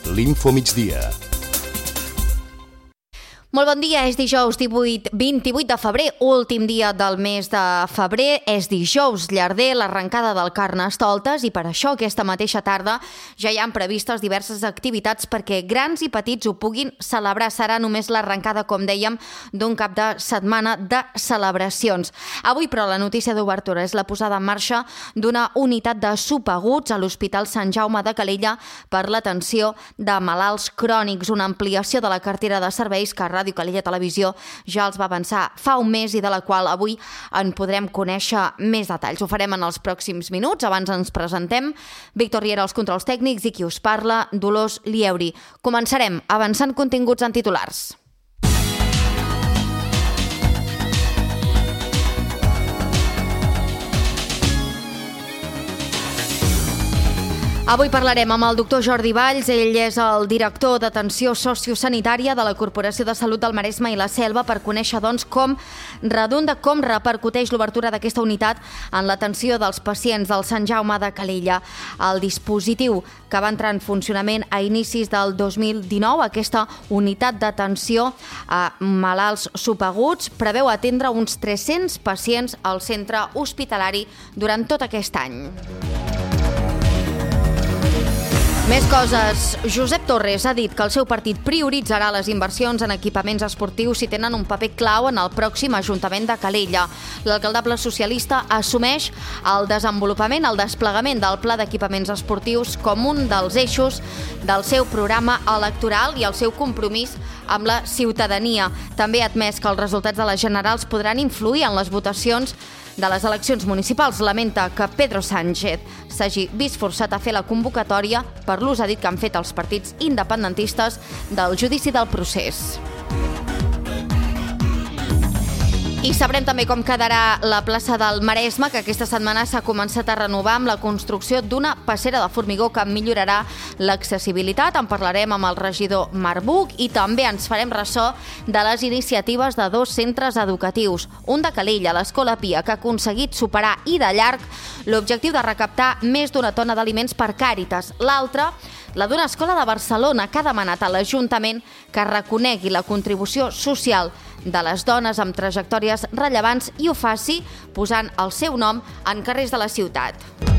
l'Infomigdia. Molt bon dia, és dijous 28 de febrer, últim dia del mes de febrer, és dijous llarder, l'arrencada del Carnestoltes, i per això aquesta mateixa tarda ja hi han previstes diverses activitats perquè grans i petits ho puguin celebrar. Serà només l'arrencada, com dèiem, d'un cap de setmana de celebracions. Avui, però, la notícia d'obertura és la posada en marxa d'una unitat de subaguts a l'Hospital Sant Jaume de Calella per l'atenció de malalts crònics, una ampliació de la cartera de serveis que Ràdio Calella Televisió ja els va avançar fa un mes i de la qual avui en podrem conèixer més detalls. Ho farem en els pròxims minuts. Abans ens presentem. Víctor Riera als controls tècnics i qui us parla, Dolors Lieuri. Començarem avançant continguts en titulars. Avui parlarem amb el doctor Jordi Valls. Ell és el director d'Atenció Sociosanitària de la Corporació de Salut del Maresme i la Selva, per conèixer com redunda, com repercuteix l'obertura d'aquesta unitat en l'atenció dels pacients del Sant Jaume de Calella. El dispositiu que va entrar en funcionament a inicis del 2019, aquesta unitat d'atenció a malalts subaguts, preveu atendre uns 300 pacients al centre hospitalari durant tot aquest any. Més coses. Josep Torres ha dit que el seu partit prioritzarà les inversions en equipaments esportius si tenen un paper clau en el pròxim Ajuntament de Calella. L'alcaldable socialista assumeix el desenvolupament, el desplegament del pla d'equipaments esportius com un dels eixos del seu programa electoral i el seu compromís amb la ciutadania. També ha admès que els resultats de les generals podran influir en les votacions de les eleccions municipals. Lamenta que Pedro Sánchez s'hagi vist forçat a fer la convocatòria per l'ús, ha dit, que han fet els partits independentistes del judici del procés. I sabrem també com quedarà la plaça del Maresme, que aquesta setmana s'ha començat a renovar amb la construcció d'una passera de formigó que millorarà l'accessibilitat. En parlarem amb el regidor Marc Buch i també ens farem ressò de les iniciatives de dos centres educatius. Un de Calella, l'Escola Pia, que ha aconseguit superar i de llarg l'objectiu de recaptar més d'una tona d'aliments per Càritas. L'altre, la d'una escola de Barcelona, que ha demanat a l'Ajuntament que reconegui la contribució social de les dones amb trajectòries rellevants i ho faci posant el seu nom en carrers de la ciutat.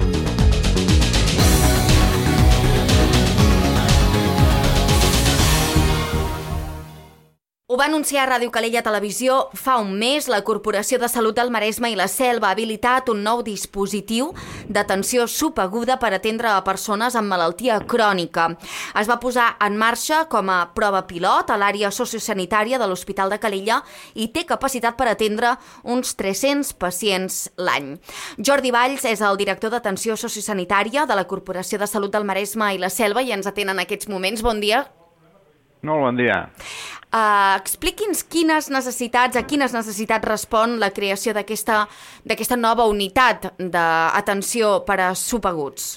Ho va anunciar Ràdio Calella Televisió fa un mes. La Corporació de Salut del Maresme i la Selva ha habilitat un nou dispositiu d'atenció subaguda per atendre a persones amb malaltia crònica. Es va posar en marxa com a prova pilot a l'àrea sociosanitària de l'Hospital de Calella i té capacitat per atendre uns 300 pacients l'any. Jordi Valls és el director d'Atenció Sociosanitària de la Corporació de Salut del Maresme i la Selva i ens atén en aquests moments. Bon dia. Molt bon dia. Expliqui'ns a quines necessitats respon la creació d'aquesta nova unitat d'atenció per a subaguts.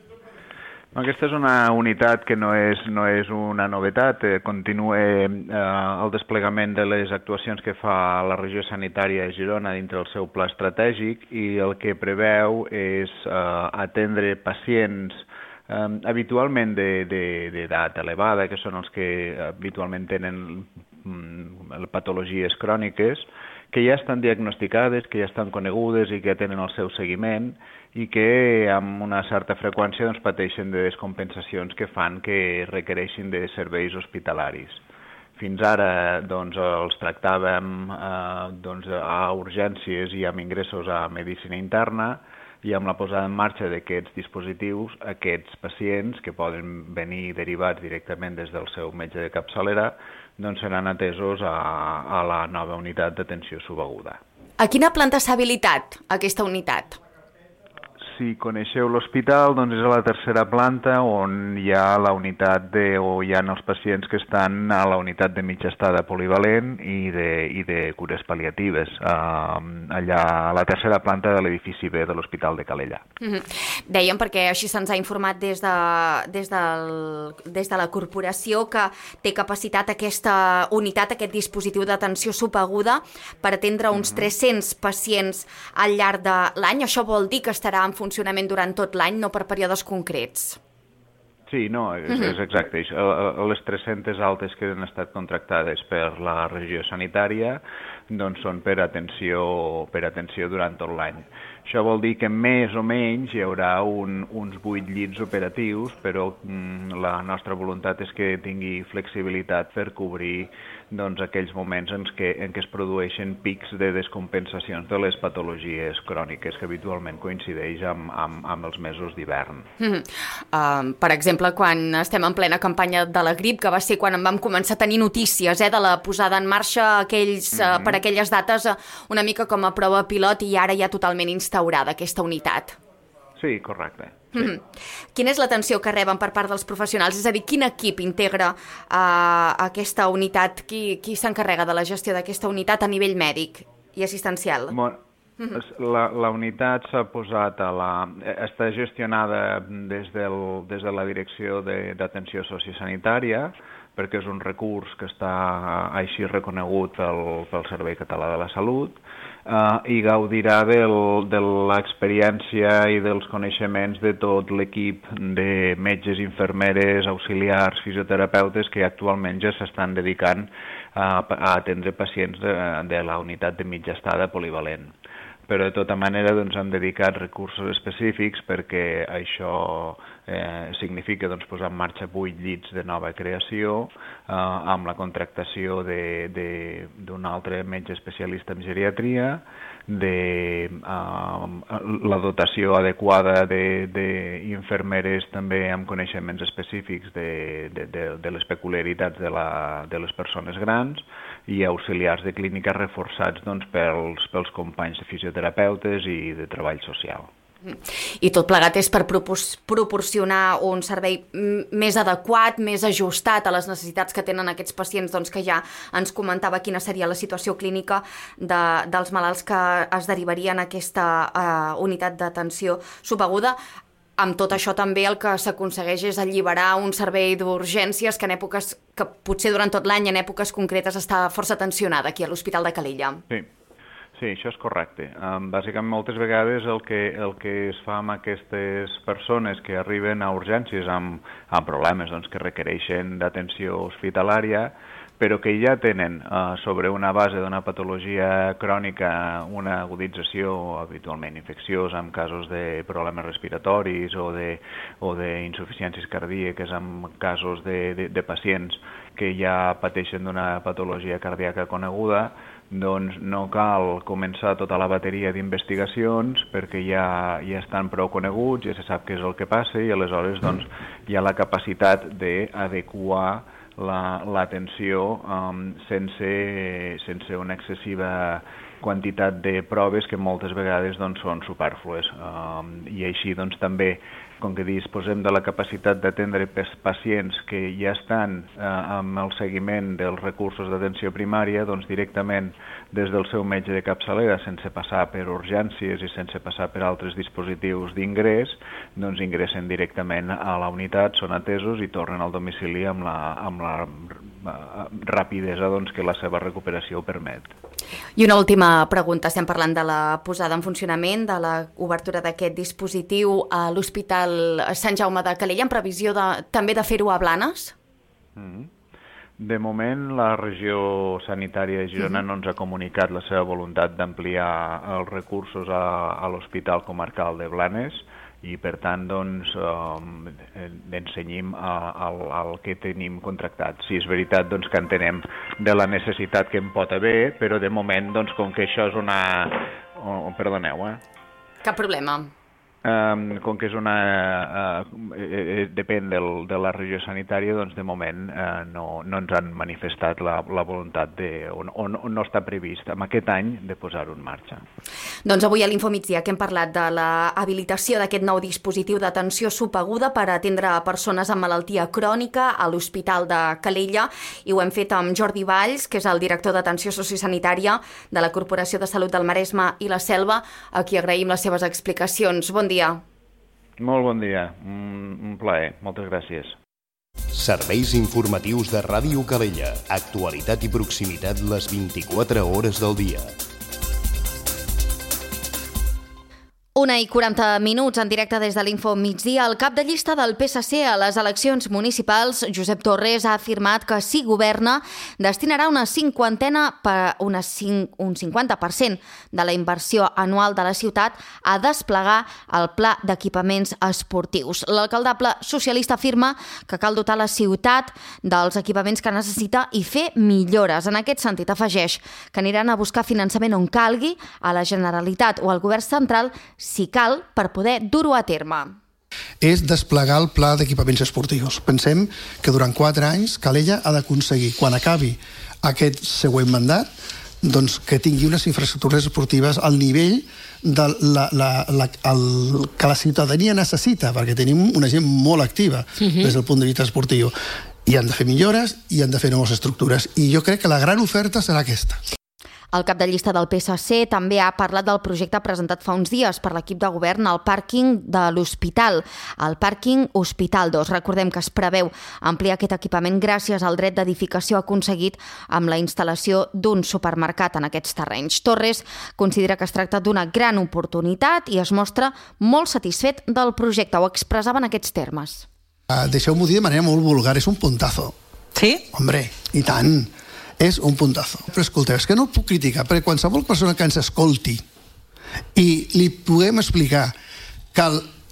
Aquesta és una unitat que no és una novetat, continua el desplegament de les actuacions que fa la regió sanitària de Girona dintre del seu pla estratègic i el que preveu és atendre pacients habitualment d'edat elevada, que són els que habitualment tenen patologies cròniques, que ja estan diagnosticades, que ja estan conegudes i que tenen el seu seguiment i que amb una certa freqüència pateixen de descompensacions que fan que requereixin de serveis hospitalaris. Fins ara els tractàvem a urgències i amb ingressos a medicina interna, i amb la posada en marxa d'aquests dispositius, aquests pacients que poden venir derivats directament des del seu metge de capçalera seran atesos a la nova unitat d'atenció subaguda. A quina planta s'ha habilitat aquesta unitat? Si coneixeu l'hospital, és a la tercera planta on hi ha la unitat o hi ha els pacients que estan a la unitat de mitja estada polivalent i de cures pal·liatives, allà a la tercera planta de l'edifici B de l'Hospital de Calella. Dèiem, perquè així se'ns ha informat des de la corporació, que té capacitat aquesta unitat, aquest dispositiu d'atenció subaguda per atendre uns 300 pacients al llarg de l'any. Això vol dir que estarà en funcionament durant tot l'any, no per períodes concrets. Sí, no, és exacte. Les 300 altes que han estat contractades per la regió sanitària doncs són per atenció durant tot l'any. Això vol dir que més o menys hi haurà uns 8 llits operatius, però la nostra voluntat és que tingui flexibilitat per cobrir doncs, aquells moments en què es produeixen pics de descompensacions de les patologies cròniques que habitualment coincideix amb els mesos d'hivern. Per exemple, quan estem en plena campanya de la grip, que va ser quan en vam començar a tenir notícies de la posada en marxa per aquelles dates una mica com a prova pilot i ara ja totalment instaurada aquesta unitat. Sí, correcte. Sí. Quina és l'atenció que reben per part dels professionals? És a dir, quin equip integra aquesta unitat? Qui s'encarrega de la gestió d'aquesta unitat a nivell mèdic i assistencial? La unitat s'ha posat està gestionada des de la Direcció d'Atenció Sociosanitària, perquè és un recurs que està així reconegut pel Servei Català de la Salut, i gaudirà de l'experiència i dels coneixements de tot l'equip de metges, infermeres, auxiliars, fisioterapeutes que actualment ja s'estan dedicant a atendre pacients de la unitat de mitja estada polivalent. Però de tota manera han dedicat recursos específics perquè això significa posar en marxa 8 llits de nova creació amb la contractació d'un altre metge especialista en geriatria, la dotació adequada d'infermeres també amb coneixements específics de les peculiaritats de les persones grans i auxiliars de clínica reforçats pels companys de fisioterapeutes i de treball social. I tot plegat és per proporcionar un servei més adequat, més ajustat a les necessitats que tenen aquests pacients, que ja ens comentava quina seria la situació clínica dels malalts que es derivarien a aquesta unitat d'atenció subaguda. Amb tot això també el que s'aconsegueix és alliberar un servei d'urgències que en èpoques, que potser durant tot l'any, en èpoques concretes, està força tensionada aquí a l'Hospital de Calella. Sí, això és correcte. Bàsicament, moltes vegades el que es fa amb aquestes persones que arriben a urgències amb problemes que requereixen d'atenció hospitalària, però que ja tenen sobre una base d'una patologia crònica una agudització habitualment infecciosa en casos de problemes respiratoris o d'insuficiències cardíaques, en casos de pacients que ja pateixen d'una patologia cardíaca coneguda, doncs no cal començar tota la bateria d'investigacions perquè ja estan prou coneguts, ja se sap què és el que passa i aleshores hi ha la capacitat d'adequar l'atenció sense una excessiva quantitat de proves que moltes vegades són supèrflues. I així també, com que disposem de la capacitat d'atendre pacients que ja estan amb el seguiment dels recursos d'atenció primària, directament des del seu metge de capçalera, sense passar per urgències i sense passar per altres dispositius d'ingrés, ingressen directament a la unitat, són atesos i tornen al domicili amb la rapidesa que la seva recuperació ho permet. I una última pregunta. Estem parlant de la posada en funcionament, de l'obertura d'aquest dispositiu a l'Hospital Sant Jaume de Calella, en previsió també de fer-ho a Blanes? De moment, la regió sanitària de Girona no ens ha comunicat la seva voluntat d'ampliar els recursos a l'Hospital Comarcal de Blanes i, per tant, ensenyim el que tenim contractat. Sí, és veritat que entenem de la necessitat que en pot haver, però de moment, com que això és una... Perdoneu, Cap problema. Com que és depèn de la regió sanitària, de moment no ens han manifestat la voluntat o no està previst en aquest any de posar-ho en marxa. Doncs avui a l'Infomigdia que hem parlat de l'habilitació d'aquest nou dispositiu d'atenció subaguda per atendre persones amb malaltia crònica a l'Hospital de Calella i ho hem fet amb Jordi Valls, que és el director d'atenció sociosanitària de la Corporació de Salut del Maresme i la Selva, a qui agraïm les seves explicacions. Bon dia. Molt bon dia, un plaer, moltes gràcies. Serveis informatius de Ràdio Calella, actualitat i proximitat les 24 hores del dia. 1:40 en directe des de l'Info Migdia. El cap de llista del PSC a les eleccions municipals, Josep Torres, ha afirmat que si governa destinarà un 50% de la inversió anual de la ciutat a desplegar el pla d'equipaments esportius. L'alcaldable socialista afirma que cal dotar la ciutat dels equipaments que necessita i fer millores. En aquest sentit, afegeix que aniran a buscar finançament on calgui, a la Generalitat o al Govern central, si cal, per poder dur-ho a terme. És desplegar el pla d'equipaments esportius. Pensem que durant 4 anys Calella ha d'aconseguir, quan acabi aquest següent mandat, doncs que tingui unes infraestructures esportives al nivell de que la ciutadania necessita, perquè tenim una gent molt activa des del punt de vista esportiu. I han de fer millores i han de fer noves estructures. I jo crec que la gran oferta serà aquesta. El cap de llista del PSC també ha parlat del projecte presentat fa uns dies per l'equip de govern al pàrquing de l'Hospital, el pàrquing Hospital 2. Recordem que es preveu ampliar aquest equipament gràcies al dret d'edificació aconseguit amb la instal·lació d'un supermercat en aquests terrenys. Torres considera que es tracta d'una gran oportunitat i es mostra molt satisfet del projecte. Ho expressava en aquests termes. Deixeu-m'ho dir de manera molt vulgar, és un puntazo. Sí? Hombre, i tant. És un puntazo. Però escolteu, és que no el puc criticar, perquè qualsevol persona que ens escolti i li puguem explicar que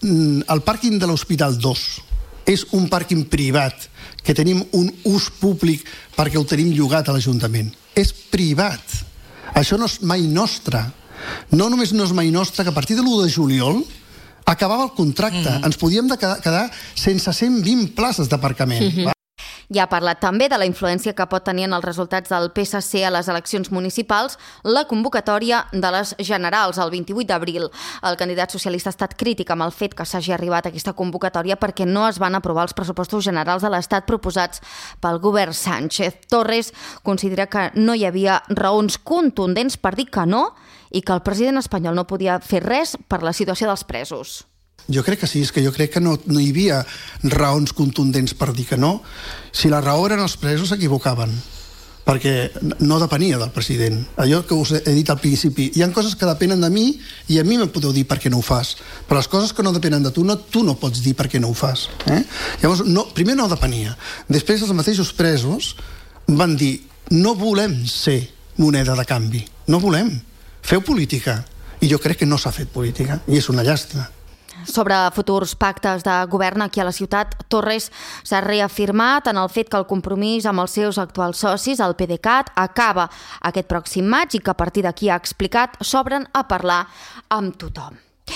el pàrquing de l'Hospital 2 és un pàrquing privat, que tenim un ús públic perquè ho tenim llogat a l'Ajuntament. És privat. Això no és mai nostre. No només no és mai nostre, que a partir de l'1 de juliol acabava el contracte. Ens podíem quedar sense 120 places d'aparcament. I ha parlat també de la influència que pot tenir en els resultats del PSC a les eleccions municipals la convocatòria de les generals el 28 d'abril. El candidat socialista ha estat crític amb el fet que s'hagi arribat a aquesta convocatòria perquè no es van aprovar els pressupostos generals de l'Estat proposats pel govern Sánchez. Torres considera que no hi havia raons contundents per dir que no i que el president espanyol no podia fer res per la situació dels presos. Jo crec que sí, és que jo crec que no hi havia raons contundents per dir que no. Si la raó eren els presos, s'equivocaven, perquè no depenia del president. Allò que us he dit al principi, hi ha coses que depenen de mi i a mi me podeu dir per què no ho fas, però les coses que no depenen de tu no pots dir per què no ho fas. Llavors, primer no depenia. Després els mateixos presos van dir no volem ser moneda de canvi, no volem. Feu política. I jo crec que no s'ha fet política, i és una llàstima. Sobre futurs pactes de govern aquí a la ciutat, Torres s'ha reafirmat en el fet que el compromís amb els seus actuals socis, el PDeCAT, acaba aquest pròxim maig i que a partir d'aquí, ha explicat, s'obren a parlar amb tothom.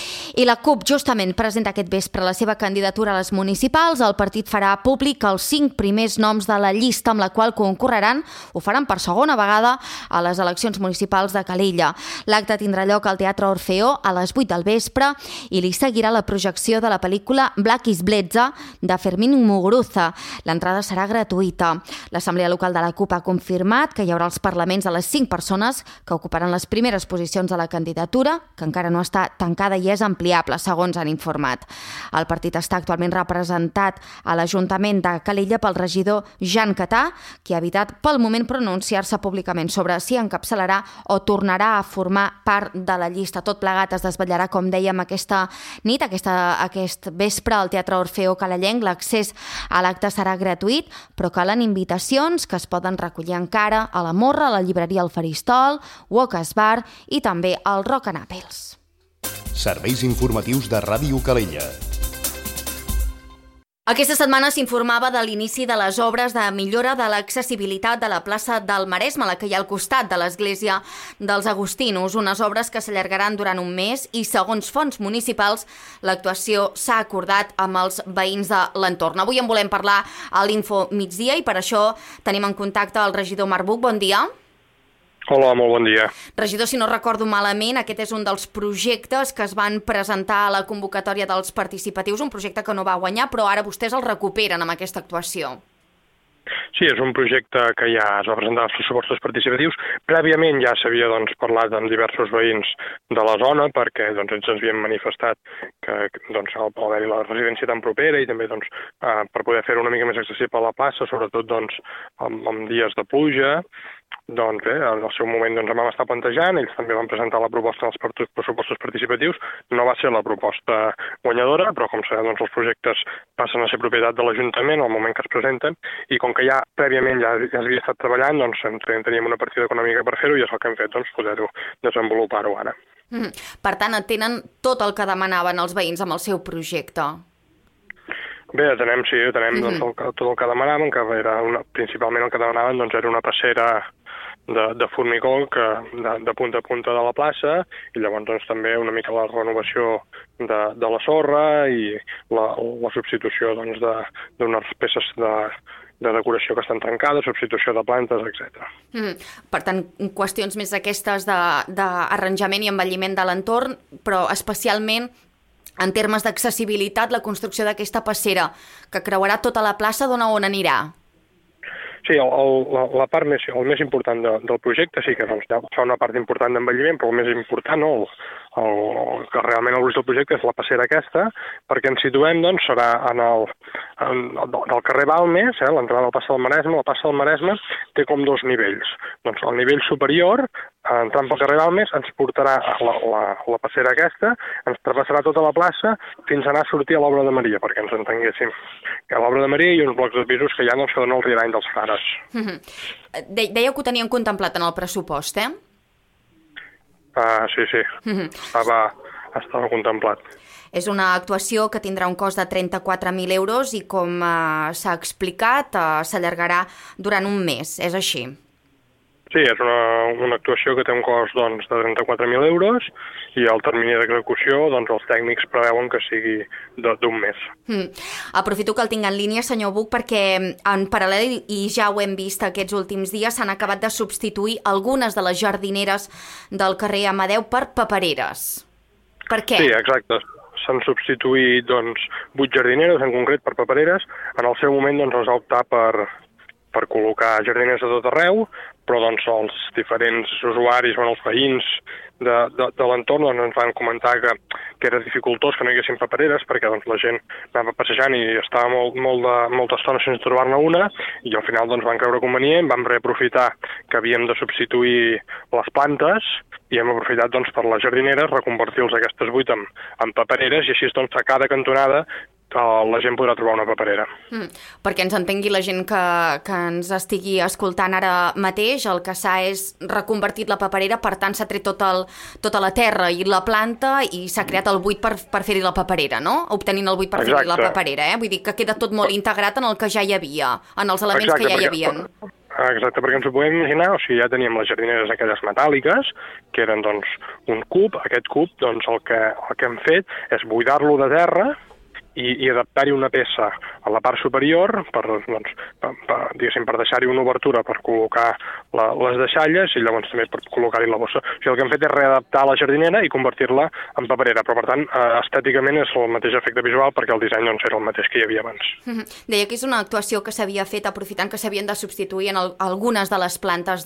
I la CUP justament presenta aquest vespre la seva candidatura a les municipals. El partit farà públic els 5 primers noms de la llista amb la qual concorreran, ho faran per segona vegada a les eleccions municipals de Calella. L'acte tindrà lloc al Teatre Orfeó a les 8 del vespre i li seguirà la projecció de la pel·lícula Black is Bletza de Fermín Muguruza. L'entrada serà gratuïta. L'Assemblea Local de la CUP ha confirmat que hi haurà els parlaments de les 5 persones que ocuparan les primeres posicions de la candidatura, que encara no està tancada i és ampliable, segons han informat. El partit està actualment representat a l'Ajuntament de Calella pel regidor Jan Catà, que ha evitat pel moment pronunciar-se públicament sobre si encapçalarà o tornarà a formar part de la llista. Tot plegat es desvetllarà, com dèiem, aquesta nit, aquest vespre al Teatre Orfeó Calellenc. L'accés a l'acte serà gratuït, però calen invitacions que es poden recollir encara a la Morra, a la llibreria El Faristol, Walkers Bar i també al Rock and Apples. Serveis informatius de Ràdio Calella. Aquesta setmana s'informava de l'inici de les obres de millora de l'accessibilitat de la plaça del Maresme, la que hi ha al costat de l'església dels Agustinos, unes obres que s'allargaran durant un mes i, segons fonts municipals, l'actuació s'ha acordat amb els veïns de l'entorn. Avui en volem parlar a l'Info Migdia i per això tenim en contacte el regidor Marc Buch. Bon dia. Hola, molt bon dia. Regidor, si no recordo malament, aquest és un dels projectes que es van presentar a la convocatòria dels participatius, un projecte que no va guanyar, però ara vostès el recuperen amb aquesta actuació. Sí, és un projecte que ja es va presentar als pressupostos participatius. Prèviament ja s'havia parlat amb diversos veïns de la zona perquè ens havien manifestat que al haver-hi la residència tan propera i també per poder fer una mica més accessible a la plaça, sobretot en dies de pluja, doncs bé, en el seu moment ens vam estar plantejant, ells també van presentar la proposta als pressupostos participatius, no va ser la proposta guanyadora, però com sabeu, doncs els projectes passen a ser propietat de l'Ajuntament al moment que es presenten, i com que ja prèviament ja havia estat treballant, doncs teníem una partida econòmica per fer-ho i és el que hem fet, doncs poder-ho desenvolupar-ho ara. Per tant, tenen tot el que demanaven els veïns amb el seu projecte. Bé, tenem doncs, tot el que demanaven, que era principalment el que demanaven doncs, era una passera de formigó de punta a punta de la plaça, i llavors doncs, també una mica la renovació de la sorra i la substitució doncs, d'unes peces de decoració que estan tancades, substitució de plantes, etc. Per tant, qüestions més aquestes d'arranjament i embelliment de l'entorn, però especialment en termes d'accessibilitat, la construcció d'aquesta passera que creuarà tota la plaça, d'on a on anirà? Sí, la part el més important del projecte sí que doncs, fa una part important d'embelliment, però el més important, el que realment el gruix del projecte és la passera aquesta, perquè ens situem, doncs, serà del carrer Balmes, l'entrada del Passa del Maresme. La Passa del Maresme té com dos nivells. Doncs el nivell superior, entrant pel carrer Balmes, ens portarà la passera aquesta, ens travessarà tota la plaça fins a anar a sortir a l'Obra de Maria, perquè ens entenguéssim. Que a l'Obra de Maria hi ha uns blocs de pisos que ja no donen el Riarany dels Frares. Dèieu que ho tenien contemplat en el pressupost, eh? Sí. Estava contemplat. És una actuació que tindrà un cost de 34.000 euros i, com s'ha explicat, s'allargarà durant un mes. És així? Sí, és una actuació que té un cost doncs, de 34.000 euros i el termini d'execució doncs, els tècnics preveuen que sigui d'un mes. Aprofito que el tinc en línia, senyor Buch, perquè en paral·lel, i ja ho hem vist aquests últims dies, s'han acabat de substituir algunes de les jardineres del carrer Amadeu per papereres. Per què? Sí, exacte. S'han substituït doncs, 8 jardineres, en concret per papereres. En el seu moment doncs, es va optar per col·locar jardineres a tot arreu, però doncs, els diferents usuaris, els veïns de l'entorn doncs, ens van comentar que era dificultós que no hi haguessin papereres perquè doncs, la gent anava passejant i estava molta estona sense trobar-ne una, i al final doncs, van creure convenient, vam reaprofitar que havíem de substituir les plantes i hem aprofitat doncs, per les jardineres reconvertir-los aquestes 8 en papereres, i així doncs, a cada cantonada la gent podrà trobar una paperera. Perquè ens entengui la gent que ens estigui escoltant ara mateix, el que s'ha és reconvertit la paperera, per tant s'ha tret tota la terra i la planta i s'ha creat el buit per fer-hi la paperera, no? Obtenint el buit per fer-hi la paperera, Vull dir que queda tot molt integrat en el que ja hi havia, en els elements que ja hi havien. Exacte, perquè ens ho podem imaginar, ja teníem les jardineres aquelles metàl·liques, que eren doncs, un cub. Aquest cub, doncs, el que hem fet és buidar-lo de terra i adaptar-hi una peça a la part superior per deixar-hi una obertura per col·locar les deixalles i llavors també per col·locar-hi la bossa. O sigui, el que hem fet és readaptar la jardinera i convertir-la en paperera, però per tant estèticament és el mateix efecte visual perquè el disseny doncs, era el mateix que hi havia abans. Deia que és una actuació que s'havia fet aprofitant que s'havien de substituir en algunes de les plantes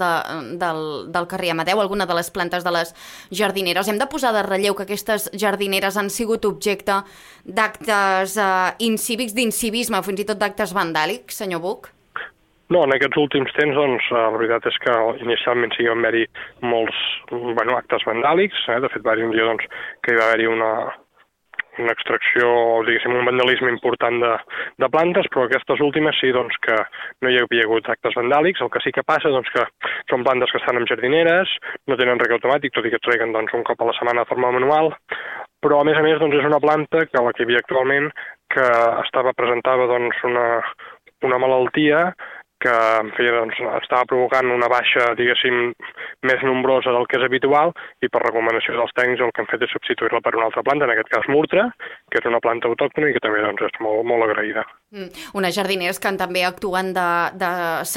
del carrer Amadeu, alguna de les plantes de les jardineres. Hem de posar de relleu que aquestes jardineres han sigut objecte d'actes incívics, d'incivisme, fins i tot d'actes vandàlics, senyor Buch? No, en aquests últims temps, doncs, la veritat és que inicialment sí que van haver-hi molts actes vandàlics. De fet, va haver-hi un dia doncs, que hi va haver-hi una extracció, diguéssim, un vandalisme important de plantes, però aquestes últimes sí doncs, que no hi havia hagut actes vandàlics. El que sí que passa doncs, que són plantes que estan en jardineres, no tenen reg automàtic, tot i que treguen doncs, un cop a la setmana de forma manual, però a més doncs, és una planta que la que hi havia actualment que presentava doncs, una malaltia que en fi, doncs, estava provocant una baixa, diguéssim, més nombrosa del que és habitual, i per recomanació dels tècnics el que hem fet és substituir-la per una altra planta, en aquest cas murtra, que és una planta autòctona i que també doncs, és molt agraïda. Unes jardineres que també actuen de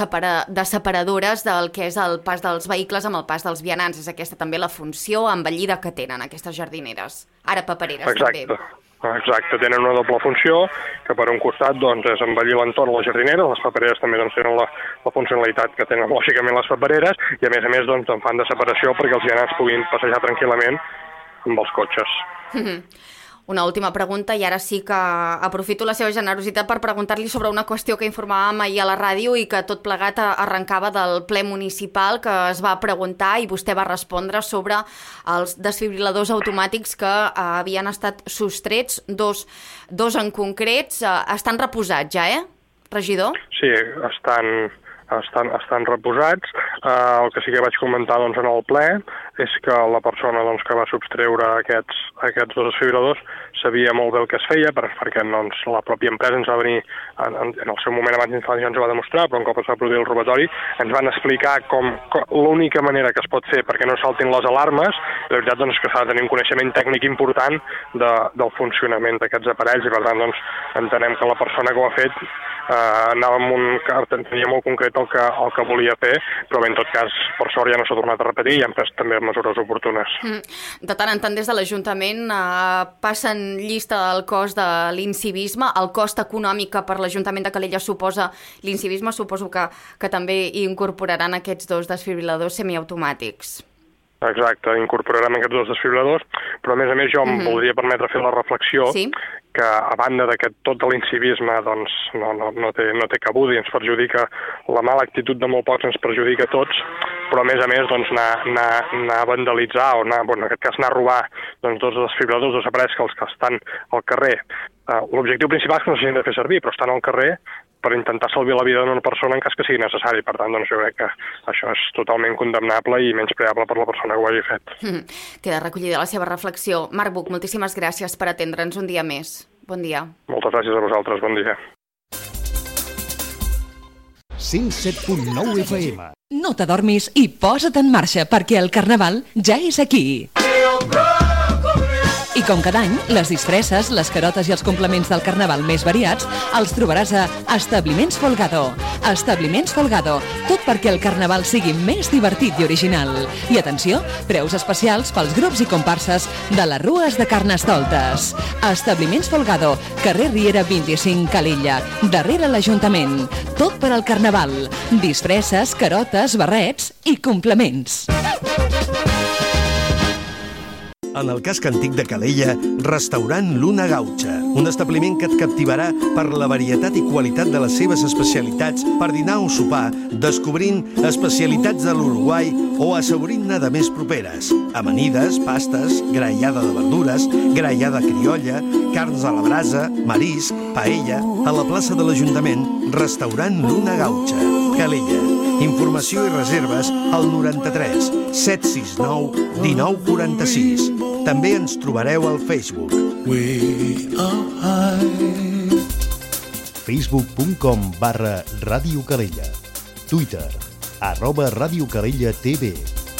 separadores del que és el pas dels vehicles amb el pas dels vianants. És aquesta també la funció embellida que tenen aquestes jardineres. Ara papereres. Exacte. També. Exacte, tenen una doble funció, que per un costat doncs, és embellir l'entorn de les jardineres, les papereres també doncs, tenen la funcionalitat que tenen lògicament les papereres, i a més doncs, en fan de separació perquè els vianants puguin passejar tranquil·lament amb els cotxes. Una última pregunta, i ara sí que aprofito la seva generositat per preguntar-li sobre una qüestió que informàvem ahir a la ràdio i que tot plegat arrencava del ple municipal, que es va preguntar i vostè va respondre sobre els desfibriladors automàtics que havien estat sostrets, dos en concrets. Estan reposats ja, regidor? Sí, estan reposats. El que sí que vaig comentar en el ple és que la persona que va subtreure aquests dos desfibradors sabia molt bé el que es feia, perquè la pròpia empresa ens va venir, en el seu moment abans d'instal·lar ens ho va demostrar, però un cop es va produir el robatori ens van explicar com l'única manera que es pot fer perquè no saltin les alarmes. La veritat és que s'ha de tenir un coneixement tècnic important del funcionament d'aquests aparells i per tant entenem que la persona que ho ha fet anava tenia molt concret el que volia fer, però bé, en tot cas, per sort ja no s'ha tornat a repetir i han pres també mesures oportunes. De tant en tant des de l'Ajuntament passen llista del cost de l'incivisme, el cost econòmic que per l'Ajuntament de Calella suposa l'incivisme, suposo que també incorporaran aquests dos desfibriladors semiautomàtics. Exacte, incorporarem aquests dos desfibriladors, però a més jo em voldria permetre fer la reflexió que a banda que tot l'incivisme no té cabuda i ens perjudica, la mala actitud de molt pocs ens perjudica a tots, però a més anar a vandalitzar o en aquest cas anar a robar dos desfibriladors, dos aparells que estan al carrer. L'objectiu principal és que no s'hagin de fer servir, però estan al carrer per intentar salvar la vida d'una persona en cas que sigui necessari. Per tant, jo crec que això és totalment condemnable i menyspreable per la persona que ho hagi fet. Queda recollida la seva reflexió. Marc Buch, moltíssimes gràcies per atendre'ns un dia més. Bon dia. Moltes gràcies a vosaltres, bon dia. 107.9 FM. No t'adormis i posa't en marxa perquè el Carnaval ja és aquí. I com cada any, les disfresses, les carotes i els complements del Carnaval més variats els trobaràs a Establiments Folgado. Establiments Folgado, tot perquè el Carnaval sigui més divertit i original. I atenció, preus especials pels grups i comparses de les rues de Carnestoltes. Establiments Folgado, carrer Riera 25, Calella, darrere l'Ajuntament. Tot per al Carnaval. Disfresses, carotes, barrets i complements. En el casc antic de Calella, restaurant Luna Gaucha, un establiment que et captivarà per la varietat i qualitat de les seves especialitats per dinar o sopar, descobrint especialitats de l'Uruguai o assaborint-ne de més properes. Amanides, pastes, grallada de verdures, grallada criolla, carns a la brasa, marisc, paella. A la plaça de l'Ajuntament, restaurant Luna Gaucha, Calella. Informació i reserves al 93 769 1946. També ens trobareu al Facebook. Facebook.com/Ràdio Calella. Twitter @Ràdio Calella TV.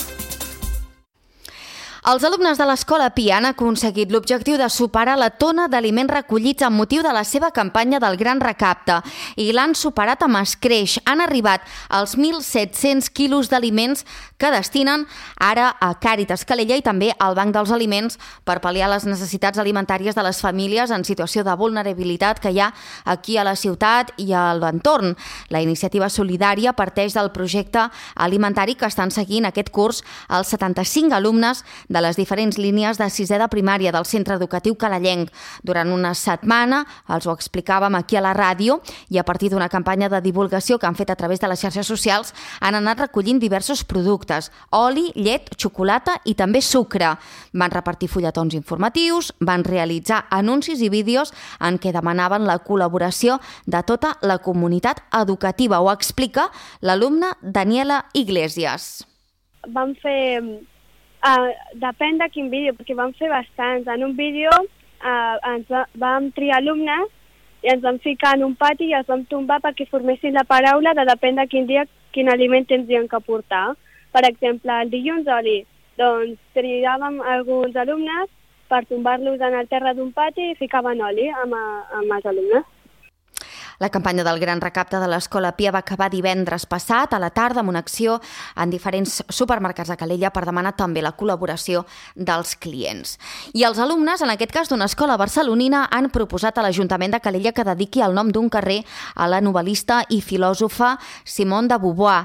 Els alumnes de l'Escola Pia han aconseguit l'objectiu de superar la tona d'aliments recollits amb motiu de la seva campanya del Gran Recapte i l'han superat amb escreix. Han arribat als 1.700 quilos d'aliments que destinen ara a Càritas Calella i també al Banc dels Aliments per pal·liar les necessitats alimentàries de les famílies en situació de vulnerabilitat que hi ha aquí a la ciutat i a l'entorn. La iniciativa solidària parteix del projecte alimentari que estan seguint aquest curs els 75 alumnes de les diferents línies de sisè de primària del Centre Educatiu Calellenc. Durant una setmana, els ho explicàvem aquí a la ràdio, i a partir d'una campanya de divulgació que han fet a través de les xarxes socials, han anat recollint diversos productes: oli, llet, xocolata i també sucre. Van repartir fulletons informatius, van realitzar anuncis i vídeos en què demanaven la col·laboració de tota la comunitat educativa. Ho explica l'alumna Daniela Iglesias. Vam fer... depèn de quin vídeo, perquè vam fer bastants. En un vídeo vam triar alumnes i ens vam ficar en un pati i els vam tombar perquè formessin la paraula de depèn de quin dia quin aliment tindrien que portar. Per exemple, el dilluns oli. Doncs triàvem alguns alumnes per tombar-los en el terra d'un pati i ficaven oli amb els alumnes. La campanya del Gran Recapte de l'Escola Pia va acabar divendres passat a la tarda amb una acció en diferents supermercats de Calella per demanar també la col·laboració dels clients. I els alumnes, en aquest cas d'una escola barcelonina, han proposat a l'Ajuntament de Calella que dediqui el nom d'un carrer a la novel·lista i filòsofa Simone de Beauvoir.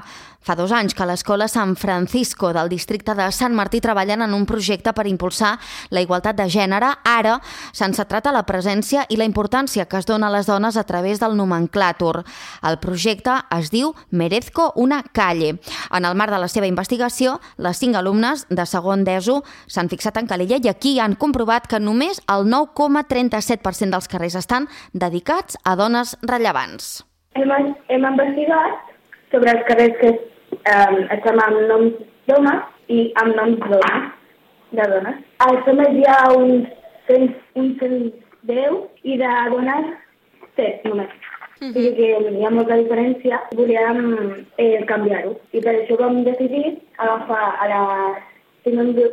Fa 2 anys que l'escola San Francisco del districte de Sant Martí treballen en un projecte per impulsar la igualtat de gènere. Ara s'han centrat a la presència i la importància que es dona a les dones a través del nomenclàtor. El projecte es diu Merezco una calle. En el marc de la seva investigació, les 5 alumnes de segon d'ESO s'han fixat en Calella i aquí han comprovat que només el 9,37% dels carrers estan dedicats a dones rellevants. Hem investigat sobre els carrers que estem amb noms d'homes i amb noms de dones. Als homes hi ha uns 110 i de dones 7 només. O sigui que hi ha molta diferència i volíem canviar-ho. I per això vam decidir agafar a la Simone.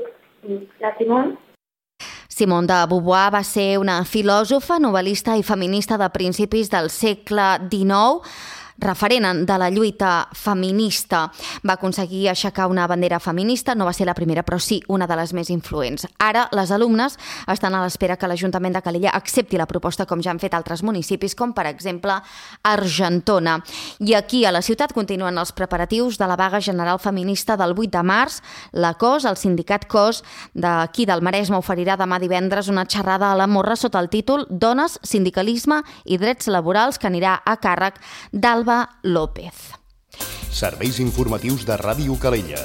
Simone de Beauvoir va ser una filòsofa, novel·lista i feminista de principis del segle XIX, referent de la lluita feminista. Va aconseguir aixecar una bandera feminista, no va ser la primera, però sí una de les més influents. Ara, les alumnes estan a l'espera que l'Ajuntament de Calella accepti la proposta, com ja han fet altres municipis, com per exemple Argentona. I aquí, a la ciutat, continuen els preparatius de la vaga general feminista del 8 de març. La COS, el sindicat COS d'aquí del Maresme, oferirà demà divendres una xerrada a la Morra sota el títol Dones, sindicalisme i drets laborals, que anirà a càrrec d'Alba López. Serveis informatius de Ràdio Calella.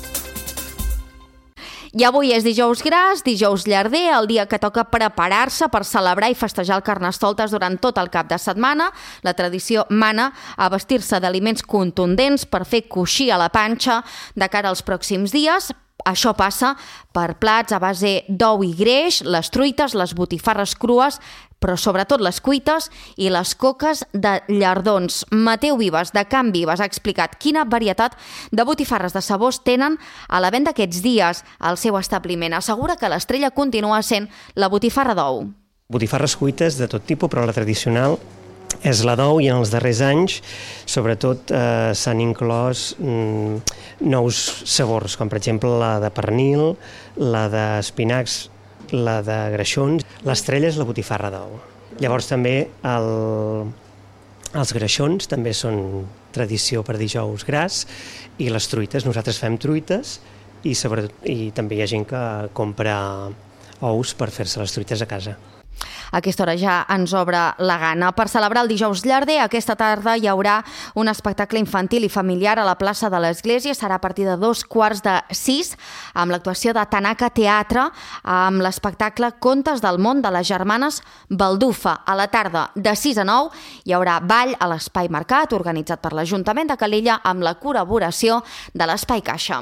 I avui és dijous gras, dijous llarder, el dia que toca preparar-se per celebrar i festejar el Carnestoltes durant tot el cap de setmana. La tradició mana a vestir-se d'aliments contundents per fer coixí a la panxa de cara als pròxims dies. Això passa per plats a base d'ou i greix, les truites, les botifarres crues, però sobretot les cuites i les coques de llardons. Mateu Vives, de Can Vives, ha explicat quina varietat de botifarres de sabors tenen a la venda aquests dies al seu establiment. Assegura que l'estrella continua sent la botifarra d'ou. Botifarres cuites de tot tipus, però la tradicional és la d'ou i en els darrers anys, sobretot, s'han inclòs nous sabors, com per exemple la de pernil, la d'espinacs, la de greixons. L'estrella és la botifarra d'ou. Llavors també els greixons també són tradició per dijous gras i les truites. Nosaltres fem truites i també hi ha gent que compra ous per fer-se les truites a casa. A aquesta hora ja ens obre la gana. Per celebrar el dijous llarder, aquesta tarda hi haurà un espectacle infantil i familiar a la plaça de l'Església. Serà a partir de 5:45, amb l'actuació de Tanaka Teatre, amb l'espectacle Contes del món de les germanes Baldufa. A la tarda, de 6 a 9, hi haurà ball a l'Espai Mercat, organitzat per l'Ajuntament de Calella, amb la col·laboració de l'Espai Caixa.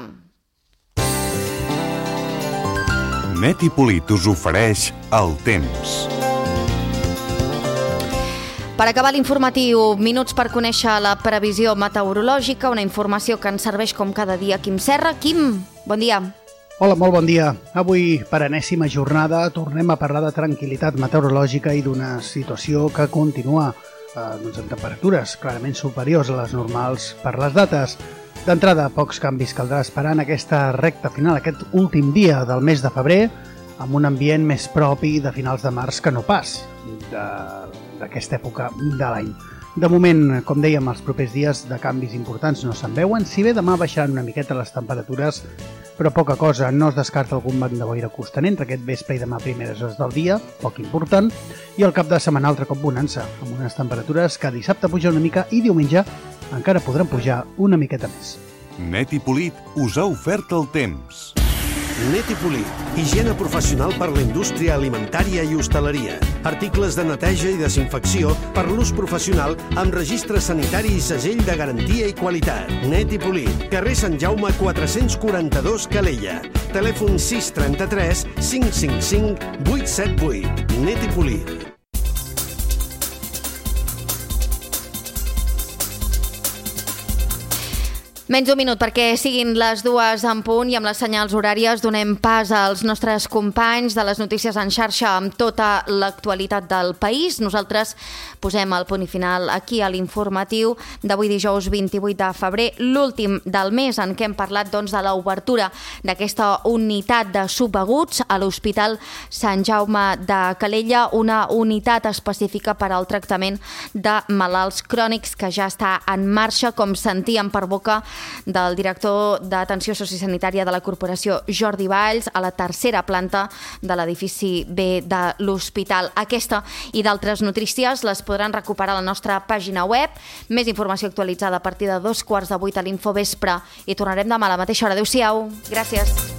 Net i Polit us ofereix el temps. Per acabar l'informatiu, minuts per conèixer la previsió meteorològica, una informació que ens serveix com cada dia Quim Serra. Quim, bon dia. Hola, molt bon dia. Avui, per enèsima jornada, tornem a parlar de tranquil·litat meteorològica i d'una situació que continua amb temperatures clarament superiors a les normals per les dates. D'entrada, pocs canvis caldrà esperar en aquesta recta final, aquest últim dia del mes de febrer, amb un ambient més propi de finals de març que no pas d'aquesta època de l'any. De moment, com dèiem, els propers dies de canvis importants no se'n veuen, si bé demà baixaran una miqueta les temperatures, però poca cosa. No es descarta algun banc de boira costaner entre aquest vespre i demà primeres hores del dia, poc important, i el cap de setmana altre cop bonança, amb unes temperatures que dissabte puja una mica i diumenge encara podran pujar una miqueta més. Net i Polit us ha ofert el temps. Net i Polit, higiene professional per la indústria alimentària i hostaleria. Articles de neteja i desinfecció per l'ús professional amb registre sanitari i segell de garantia i qualitat. Net i Polit, carrer Sant Jaume 442 Calella. Telèfon 633 555 878. Net i Polit. Menys d'un minut perquè siguin les 2 en punt i amb les senyals horàries donem pas als nostres companys de les notícies en xarxa amb tota l'actualitat del país. Nosaltres posem el punt i final aquí a l'informatiu d'avui dijous 28 de febrer, l'últim del mes en què hem parlat de l'obertura d'aquesta unitat de subaguts a l'Hospital Sant Jaume de Calella, una unitat específica per al tractament de malalts crònics que ja està en marxa, com sentíem per boca del director d'Atenció Sociosanitària de la Corporació, Jordi Valls, a la tercera planta de l'edifici B de l'hospital. Aquesta i d'altres notícies les podran recuperar a la nostra pàgina web. Més informació actualitzada a partir de 2:15 a l'Infovespre i tornarem demà a la mateixa hora. Adéu-siau. Gràcies.